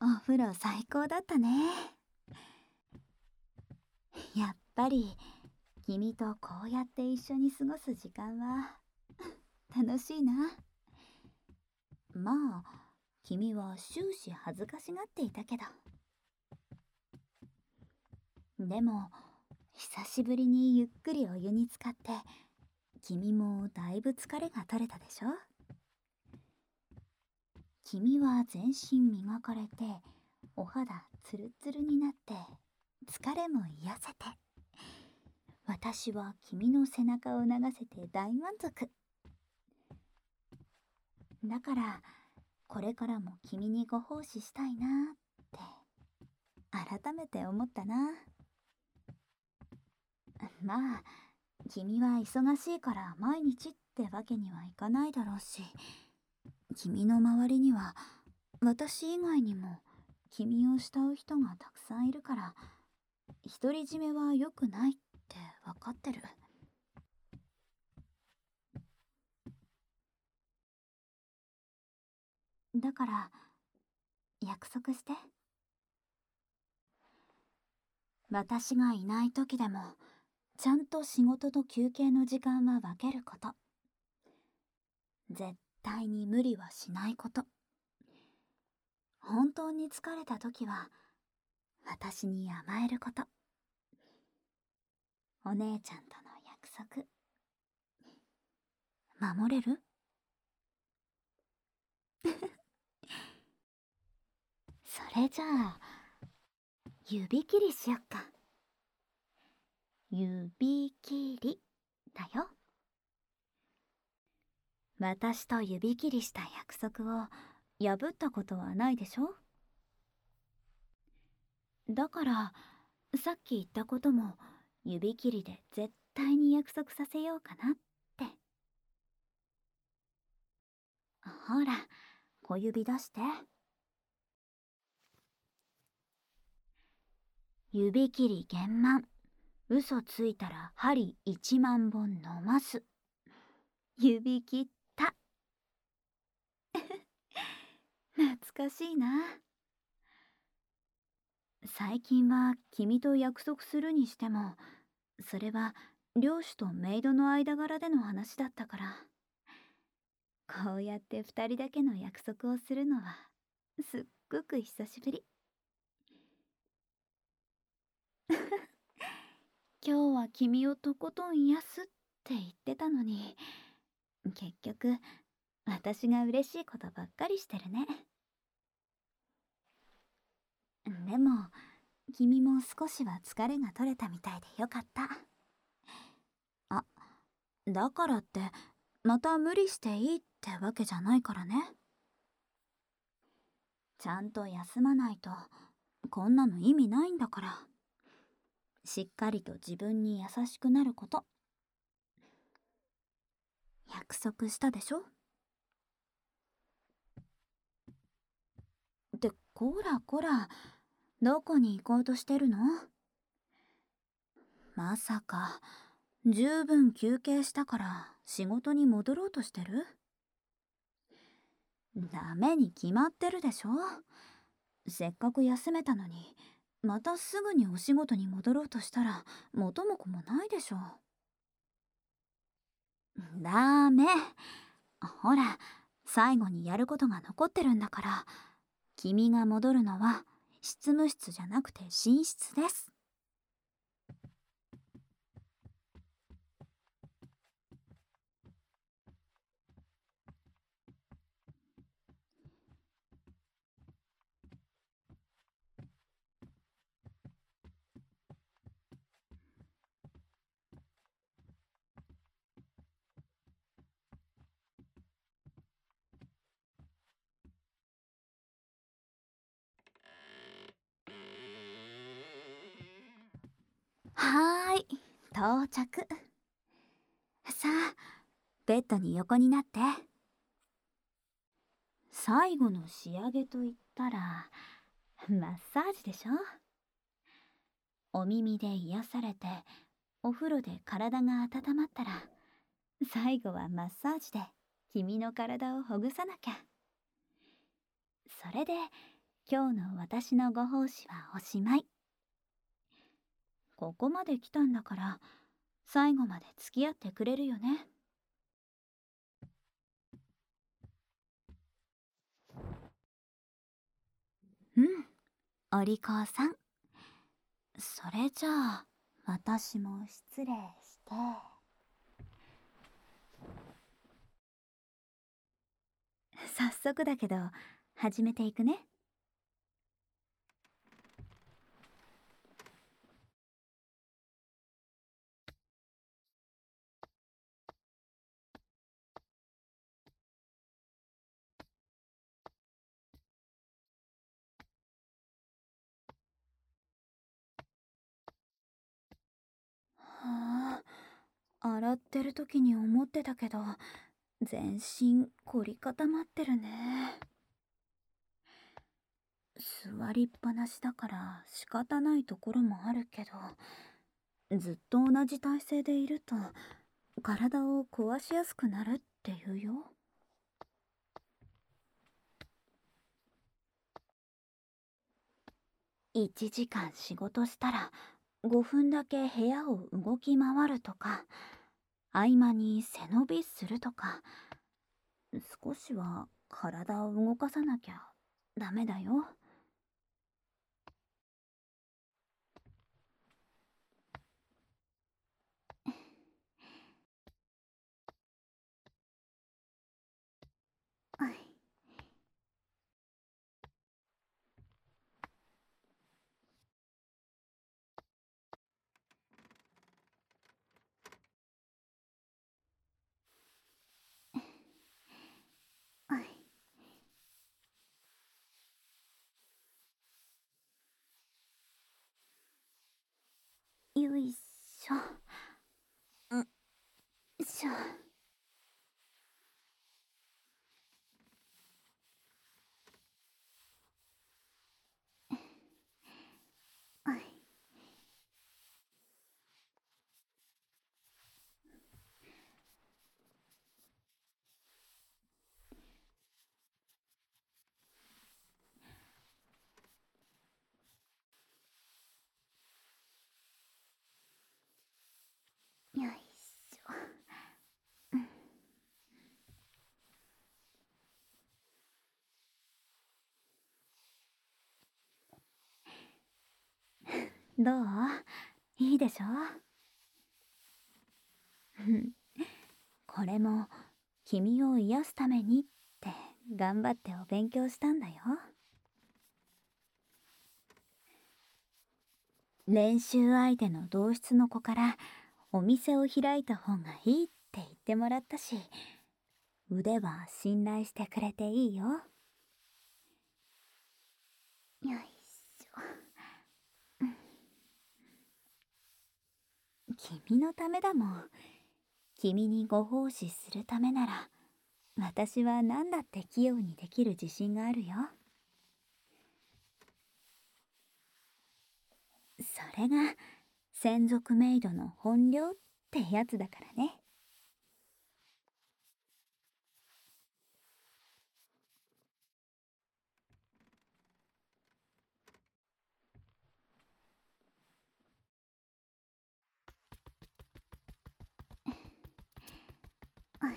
お風呂最高だったね。やっぱり君とこうやって一緒に過ごす時間は楽しいな。まあ君は終始恥ずかしがっていたけど、でも久しぶりにゆっくりお湯に浸かって君もだいぶ疲れが取れたでしょ。君は全身磨かれてお肌ツルツルになって疲れも癒せて、私は君の背中を流せて大満足だから、これからも君にご奉仕したいなって改めて思ったな。まあ君は忙しいから毎日ってわけにはいかないだろうし、君の周りには私以外にも君を慕う人がたくさんいるから、独り占めは良くないって分かってる。だから約束して。私がいない時でもちゃんと仕事と休憩の時間は分けること。絶対に無理はしないこと。本当に疲れた時は私に甘えること。お姉ちゃんとの約束守れる？それじゃあ指切りしよっか。指切りだよ。私と指切りした約束を破ったことはないでしょ。だからさっき言ったことも指切りで絶対に約束させようかなって。ほら小指出して。指切り厳満、嘘ついたら針1万本飲ます指切った。懐かしいな。最近は君と約束するにしても、それは漁師とメイドの間柄での話だったから、こうやって2人だけの約束をするのはすっごく久しぶり。今日は君をとことん癒すって言ってたのに、結局私が嬉しいことばっかりしてるね。でも君も少しは疲れが取れたみたいでよかった。あ、だからってまた無理していいってわけじゃないからね。ちゃんと休まないとこんなの意味ないんだから。しっかりと自分に優しくなること、約束したでしょ。ってこらこら、どこに行こうとしてるの？まさか十分休憩したから仕事に戻ろうとしてる？ダメに決まってるでしょ。せっかく休めたのにまたすぐにお仕事に戻ろうとしたら元も子もないでしょ。ダメ。ほら最後にやることが残ってるんだから。君が戻るのは執務室じゃなくて寝室です。はーい、到着。さあベッドに横になって。最後の仕上げと言ったらマッサージでしょ。お耳で癒されてお風呂で体が温まったら、最後はマッサージで君の体をほぐさなきゃ。それで今日の私のご奉仕はおしまい。ここまで来たんだから最後まで付き合ってくれるよね。うん、お利口さん。それじゃあ私も失礼して。早速だけど始めていくね。はあ、洗ってる時に思ってたけど全身凝り固まってるね。座りっぱなしだから仕方ないところもあるけど、ずっと同じ体勢でいると体を壊しやすくなるって言うよ。1時間仕事したら5分だけ部屋を動き回るとか、合間に背伸びするとか、少しは体を動かさなきゃダメだよ。はい。はい。よいしょ。よいしょ。はい。よいしょ。どう？いいでしょ？これも君を癒すためにって頑張ってお勉強したんだよ。練習相手の同室の子からお店を開いた方がいいって言ってもらったし、腕は信頼してくれていいよ。よいしょ。君のためだもん。君にご奉仕するためなら私は何だって器用にできる自信があるよ。それが専属メイドの本領ってやつだからね。はい。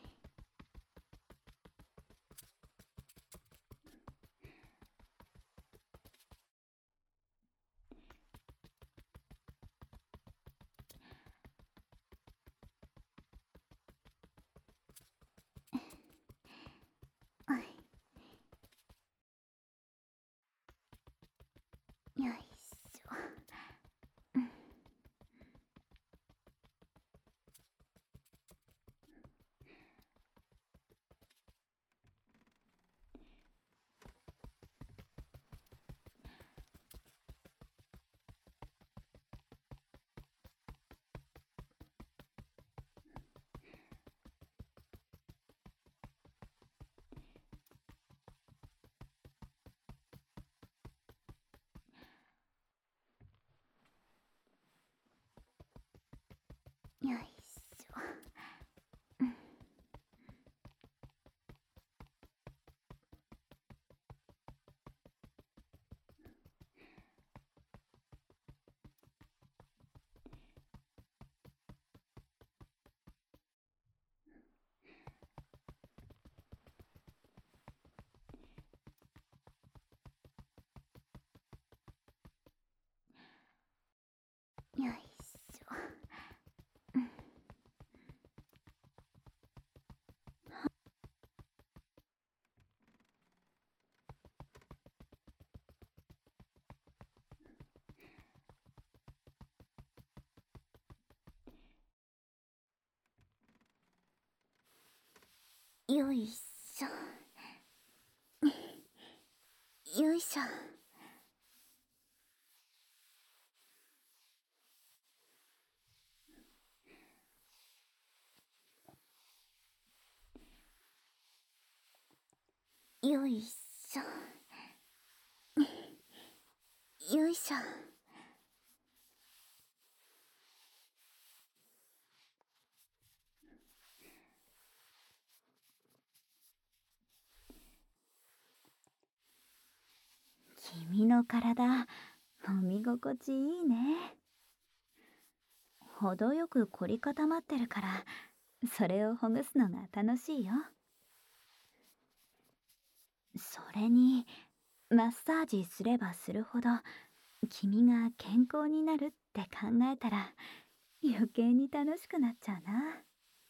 はい。よいしょ。よいしょ。 よいしょ。よいしょ。よいしょ。よいしょ。君の体、揉み心地いいね。程よく凝り固まってるから、それをほぐすのが楽しいよ。それに、マッサージすればするほど、君が健康になるって考えたら、余計に楽しくなっちゃうな。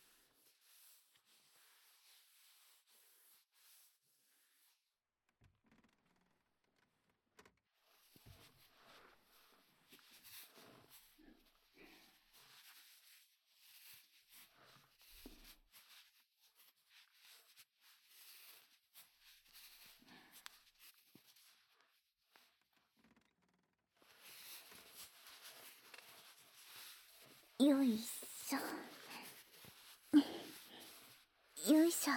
よいしょ。よいしょ。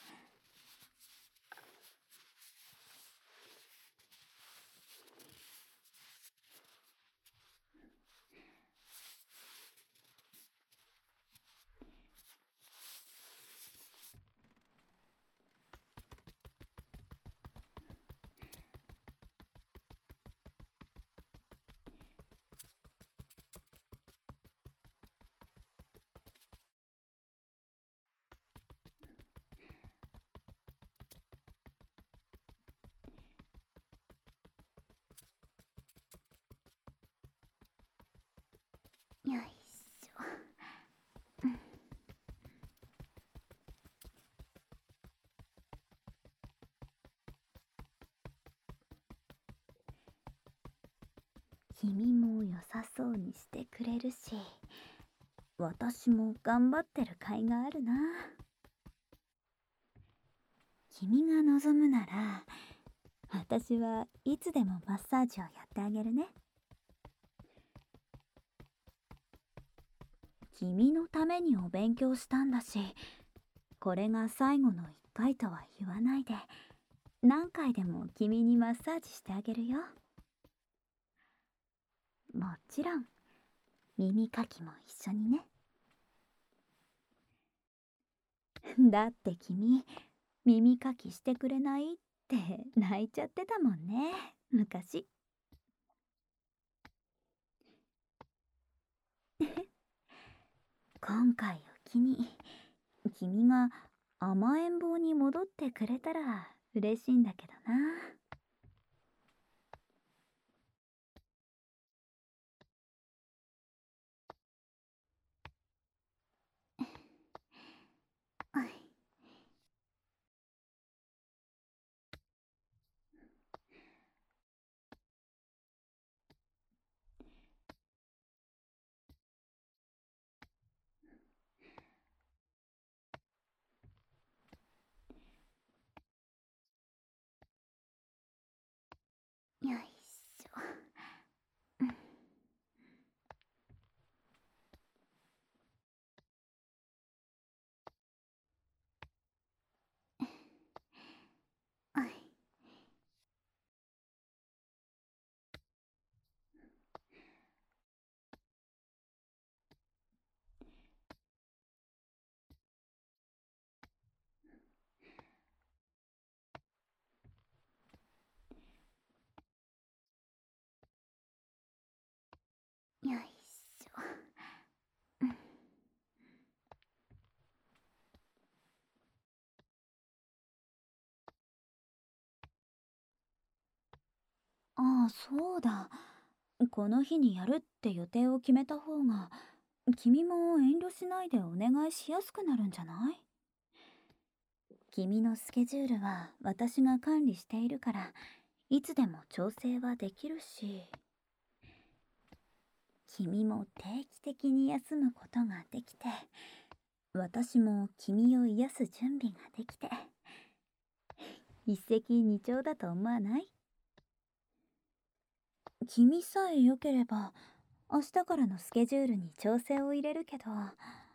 よいしょ。君も良さそうにしてくれるし、私も頑張ってる甲斐があるな。君が望むなら、私はいつでもマッサージをやってあげるね。君のためにお勉強したんだし、これが最後の一回とは言わないで、何回でも君にマッサージしてあげるよ。もちろん、耳かきも一緒にね。だって君、耳かきしてくれないって泣いちゃってたもんね、昔。今回を機に、君が甘えん坊に戻ってくれたら嬉しいんだけどな。よいしょ。よいしょ。ああ、そうだ。この日にやるって予定を決めた方が、君も遠慮しないでお願いしやすくなるんじゃない？君のスケジュールは私が管理しているから、いつでも調整はできるし、君も定期的に休むことができて、 私も君を癒す準備ができて、一石二鳥だと思わない？君さえ良ければ、明日からのスケジュールに調整を入れるけど、